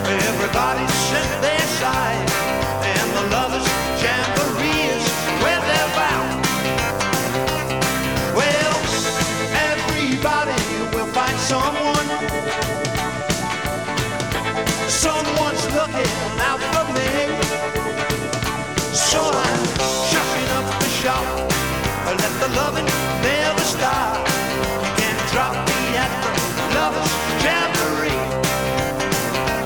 Everybody set their side, and the lovers' jamboree is where they're bound. Well, everybody will find someone. Someone's looking out for me. So I'm shucking up the shop. Let the loving never stop.